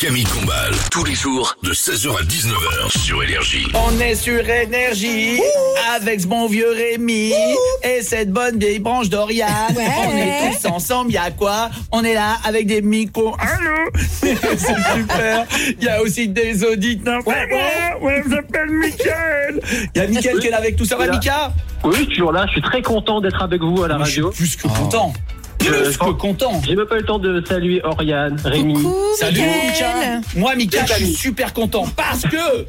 Camille Combal, tous les jours de 16h à 19h sur Énergie. On est sur Énergie avec ce bon vieux Rémi et cette bonne vieille branche d'Oriane. Ouais. On est tous ensemble, il y a quoi? On est là avec des micros. Allô? C'est super. Il y a aussi des auditeurs. Ouais, je m'appelle Mickaël. Il y a Mickaël qui est là avec tout. Ça va, Mika? Oui, toujours là. Je suis très content d'être avec vous à la radio. Je suis plus que content. Plus que content. J'ai même pas eu le temps de saluer Oriane, Rémi. Coucou, Salut Mickaël. Mika. Moi Mika, je suis super content parce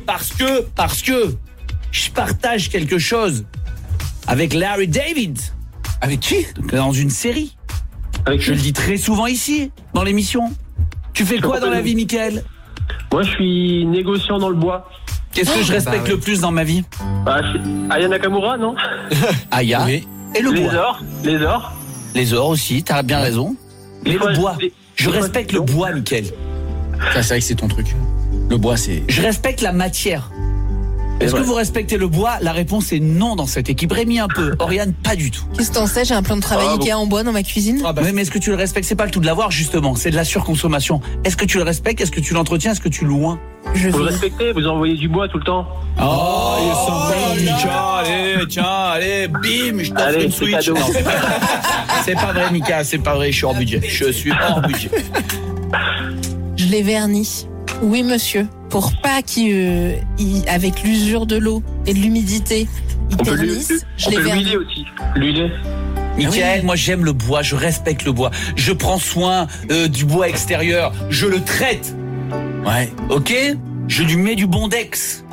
que je partage quelque chose avec Larry David. Avec qui? Dans une série. Avec Je le dis très souvent ici, dans l'émission. Tu fais quoi dans la vie, Mickaël? Moi, je suis négociant dans le bois. Qu'est-ce que je respecte le plus dans ma vie? Bah, c'est Aya Nakamura, non? Aya. Oui. Et le Les bois. ors. Les ors. Les ors aussi, t'as bien raison. Mais Des fois, le bois. Je des fois, respecte le non. bois, Mickaël. Ça, c'est vrai que c'est ton truc. Le bois, c'est... Je respecte la matière. Est-ce que vrai. vous respectez le bois? La réponse est non dans cette équipe. Rémi un peu, Oriane pas du tout. Qu'est-ce que t'en sais? J'ai un plan de travail Ah, bon. Ikea en bois dans ma cuisine. Oui, mais est-ce que tu le respectes? C'est pas le tout de l'avoir justement, c'est de la surconsommation. Est-ce que tu le respectes? Est-ce que tu l'entretiens? Est-ce que tu le loins? Je Vous le vais. respectez, vous envoyez du bois tout le temps. Oh, il est sympa, Mika. Allez, tiens, allez, bim, je t'offre Allez, une c'est Switch. cadeau. Non, c'est pas vrai, Mika, c'est pas vrai, je suis hors budget. Je suis hors budget. Je l'ai verni. Oui, monsieur. Pour pas avec l'usure de l'eau et de l'humidité, il On peut ternisse. Je l'ai l'huiler verni. aussi. L'huiler. Michael, moi j'aime le bois, je respecte le bois. Je prends soin du bois extérieur, je le traite. Ouais. Ok? Je lui mets du bondex.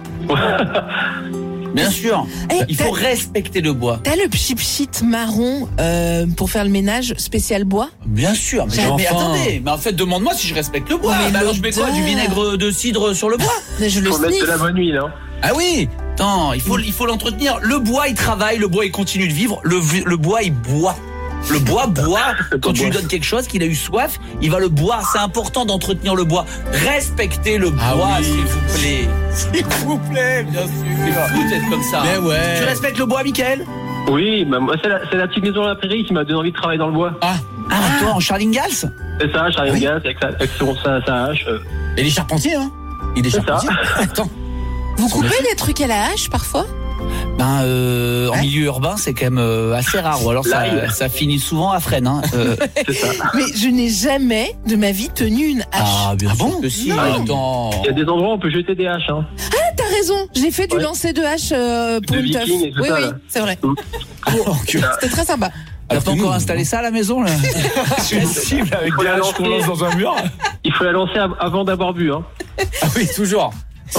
Bien sûr. Eh, Il faut respecter le bois. T'as le pchit marron pour faire le ménage spécial bois? Bien sûr, mais, Mais mais enfin. attendez, mais en fait demande-moi si je respecte le bois. Mais Bah alors je mets quoi? l'odeur. Du vinaigre de cidre sur le bois? Mais je le Faut mettre de la sniffe. bonne huile, hein. Ah oui. Attends, il faut l'entretenir. Le bois il travaille, le bois il continue de vivre, le bois il boit. Le bois boit. Quand tu lui donnes quelque chose, qu'il a eu soif, il va le boire. C'est important d'entretenir le bois. Respectez le Ah bois, oui. s'il vous plaît. S'il vous plaît, bien sûr. C'est fou d'être comme ça. Mais ouais. Tu respectes le bois, Mickaël? Oui, bah, moi, c'est la petite maison à la prairie qui m'a donné envie de travailler dans le bois. Ah. Ah, toi, en Charlingals? C'est ça, j'arrive gaz avec sa hache. Et les charpentiers, hein? Il est C'est ça. charpentier. Attends. Vous coupez des trucs à la hache parfois? Ben, en milieu urbain, c'est quand même assez rare. Ou alors L'ail. ça finit souvent à Fresnes. Hein. C'est ça. Mais je n'ai jamais de ma vie tenu une hache. bien Ah sûr bon? que si. Non. Attends. Il y a des endroits où on peut jeter des haches, hein. T'as raison, j'ai fait du Ouais. lancer de hache pour De une teuf. viking et tout Oui, ça, oui, là. c'est vrai. C'était très sympa. T'as Alors pas que nous, encore installé ça à la maison, là? C'est une cible avec Faut des la haches qu'on lancer. lance dans un mur. Il faut la lancer avant d'avoir bu, hein. Ah oui, toujours.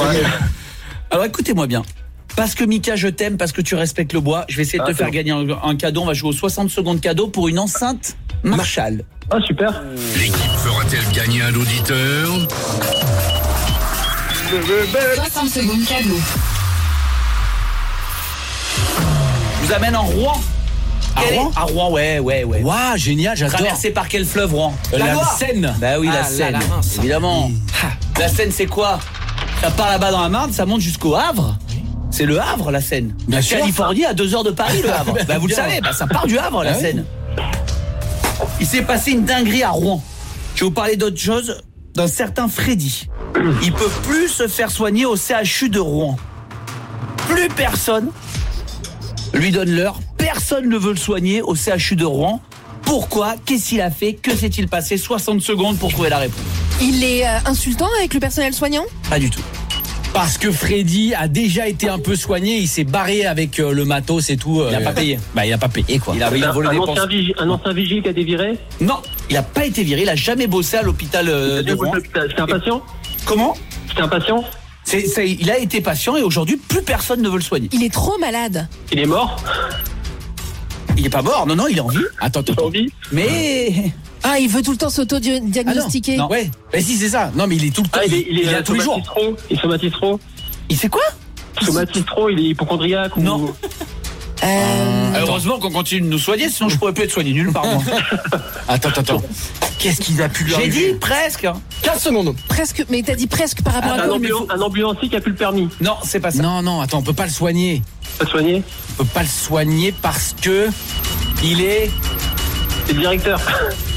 Alors écoutez-moi bien. Parce que Mika, je t'aime, parce que tu respectes le bois, je vais essayer de te Ah, faire c'est gagner un cadeau. On va jouer aux 60 secondes cadeau pour une enceinte Marshall. Ah, super. L'équipe fera-t-elle gagner un auditeur? 60 secondes cadeau. Je vous amène en Rouen. À Rouen? À Rouen, ouais. Waouh, génial, j'adore. Traversé par quel fleuve, Rouen? La Loire. Seine. Bah oui, la Ah, Seine, la mince. évidemment. La Seine, c'est quoi? Ça part là-bas dans la Marne, ça monte jusqu'au Havre. C'est le Havre, la Seine. Bien La sûr. Californie, à 2 heures de Paris, le Havre. Bah vous le Bien. savez, bah, ça part du Havre, la Ah oui. Seine. Il s'est passé une dinguerie à Rouen. Je vais vous parler d'autre chose, d'un certain Freddy. Il peut plus se faire soigner au CHU de Rouen. Plus personne lui donne l'heure. Personne ne veut le soigner au CHU de Rouen. Pourquoi? Qu'est-ce qu'il a fait? Que s'est-il passé? 60 secondes pour trouver la réponse. Il est insultant avec le personnel soignant? Pas du tout. Parce que Freddy a déjà été un peu soigné, il s'est barré avec le matos et tout. Il a pas payé. Bah, il a pas payé, quoi. Il a volé des pensions. Un ancien vigile qui a déviré. Non, il a pas été viré. Il a jamais bossé à l'hôpital de Rouen. C'était un patient. Comment? C'était un patient. Il a été patient et aujourd'hui plus personne ne veut le soigner. Il est trop malade. Il est mort. Il est pas mort, non, il est en vie. Attends. T'as envie. Mais Ah, il veut tout le temps s'auto-diagnostiquer. non. Ouais, bah si, c'est ça. Non, mais il est tout le temps. Ah, il est a tous les jours. Il somatise trop. il fait quoi? Somatise trop, il est hypochondriaque. Non. Heureusement qu'on continue de nous soigner, sinon je pourrais plus être soigné nulle part. Moi. Attends. Qu'est-ce qu'il a pu lui J'ai arriver? dit presque. 15 secondes. Presque, mais t'as dit presque par rapport à quoi? Un ambulancier qui a plus le permis. Non, c'est pas ça. Non, attends, on peut pas le soigner. Pas soigné. On peut pas le soigner parce que il est C'est le directeur.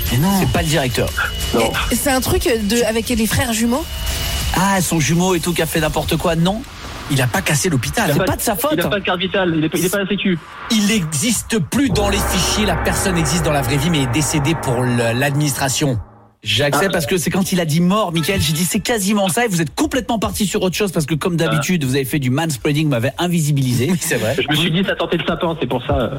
Mais non, c'est pas le directeur. Non. Et c'est un truc avec les frères jumeaux. Ah, son jumeau et tout qui a fait n'importe quoi. Non, Il a pas cassé l'hôpital. c'est pas de sa faute. Il n'a pas de carte vitale, il est pas à la sécu. Il n'existe plus dans les fichiers. La personne existe dans la vraie vie, mais est décédée pour l'administration. J'accepte parce que c'est quand il a dit mort, Mickaël, j'ai dit c'est quasiment ça et vous êtes complètement parti sur autre chose parce que comme d'habitude, vous avez fait du manspreading, vous m'avez invisibilisé. Oui, c'est vrai. Je me suis dit, ça tentait le sapin, c'est pour ça.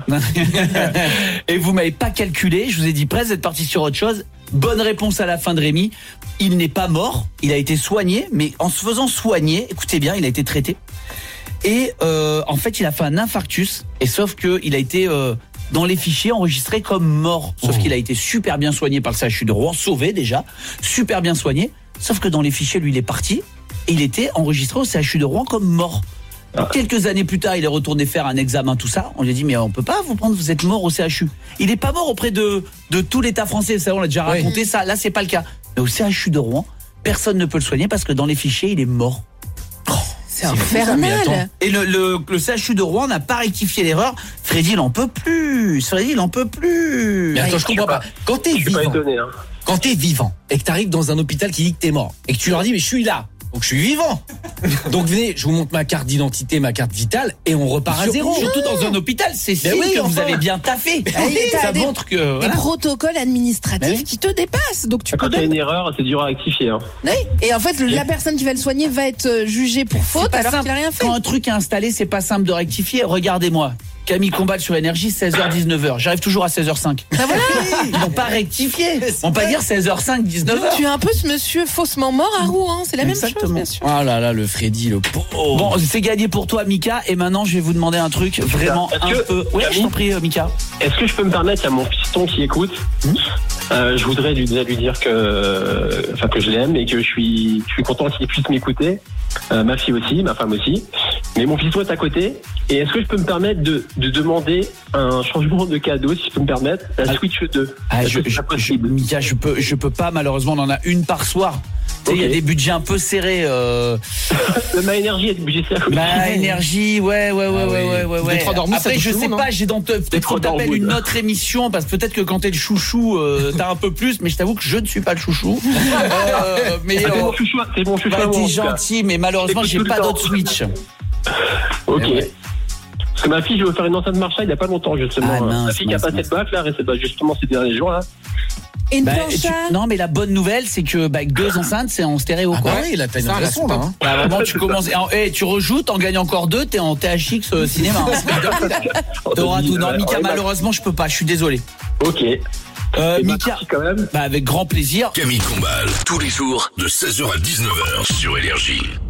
Et vous m'avez pas calculé, je vous ai dit presque, vous êtes parti sur autre chose. Bonne réponse à la fin de Rémi. Il n'est pas mort, il a été soigné, mais en se faisant soigner, écoutez bien, il a été traité. Et en fait, il a fait un infarctus, et sauf que il a été dans les fichiers enregistré comme mort. Sauf qu'il a été super bien soigné par le CHU de Rouen, sauvé déjà, super bien soigné. Sauf que dans les fichiers, lui, il est parti, et il était enregistré au CHU de Rouen comme mort. Quelques années plus tard, il est retourné faire un examen, tout ça. On lui a dit, mais on peut pas vous prendre, vous êtes mort au CHU. Il est pas mort auprès de tout l'État français, vous savez, on l'a déjà raconté ça. Là, c'est pas le cas. Mais au CHU de Rouen, personne ne peut le soigner parce que dans les fichiers, il est mort. C'est infernal. Et le CHU de Rouen n'a pas rectifié l'erreur. Freddy, il en peut plus. Freddy, il en peut plus. Mais attends, je comprends pas. Quand t'es Je suis pas vivant, étonné. Hein. quand t'es vivant et que t'arrives dans un hôpital qui dit que t'es mort et que tu leur dis mais je suis là, donc je suis vivant. Donc venez, je vous montre ma carte d'identité, ma carte vitale et on repart à zéro. Surtout dans un hôpital, c'est signe oui, que vous enfin. avez bien taffé. t'as Ça des- montre que Des voilà. protocoles administratifs Ben oui. qui te dépassent. Donc tu Quand peux il y a même... une erreur, c'est dur à rectifier. Hein. Oui. Et en fait, la personne qui va le soigner va être jugée pour faute pas alors simple. qu'il n'a rien fait. Quand un truc est installé, c'est pas simple de rectifier. Regardez-moi. Camille Combal sur Énergie, 16h-19h. J'arrive toujours à 16h05. Ils n'ont pas rectifié. On va pas dire 16h05, 19h. Tu es un peu ce monsieur faussement mort à Rouen. C'est la même chose, Exactement. bien sûr. Oh là là, le Freddy, le pauvre. Bon, c'est gagné pour toi, Mika. Et maintenant, je vais vous demander un truc vraiment Est-ce un que- peu. Ouais, je t'en prie, Mika. Est-ce que je peux me permettre, il y a mon fiston qui écoute. Je voudrais lui dire que je l'aime et que je suis content qu'il puisse m'écouter. Ma fille aussi, ma femme aussi. Mais mon fiston est à côté. Et est-ce que je peux me permettre de demander un changement de cadeau, si je peux me permettre, la Switch 2? Est-ce que c'est possible? Mika, je peux pas, malheureusement, on en a une par soir. Tu sais, il y a Ok. des budgets un peu serrés. Ma énergie est budgétée à côté. Ma énergie, ouais. Des trois dormousses, ça Après, touche je tout le sais monde, pas, j'ai peut-être trois qu'on t'appelle dormousses. une autre émission, parce que peut-être que quand t'es le chouchou, t'as un peu plus, mais je t'avoue que je ne suis pas le chouchou. Mais C'est mon chouchou, c'est mon chouchou. à bah, moi, t'es en tout cas. gentil, mais malheureusement, Écoute j'ai tout le pas temps. d'autre Switch. Ok. Eh ouais. Parce que ma fille, je vais faire une enceinte Marshall il n'y a pas longtemps, justement. Ah, mince, ma fille qui a mince, passé mince. le bac, là, justement, ces derniers jours, là. Et une Bah, planche à... non, mais la bonne nouvelle, c'est que avec deux enceintes, c'est en stéréo, Ah quoi. bah oui, là t'as une Ça, là, raison c'est là. pas- Hein. Bah, vraiment, tu commences. Tu rejoutes, t'en gagnes encore deux, t'es en THX cinéma. T'auras tout. Non, Mika, malheureusement, je peux pas, je suis désolé. Ok. Et Mika, merci quand même. bah, avec grand plaisir. Camille Combal, tous les jours de 16h à 19h sur Énergie.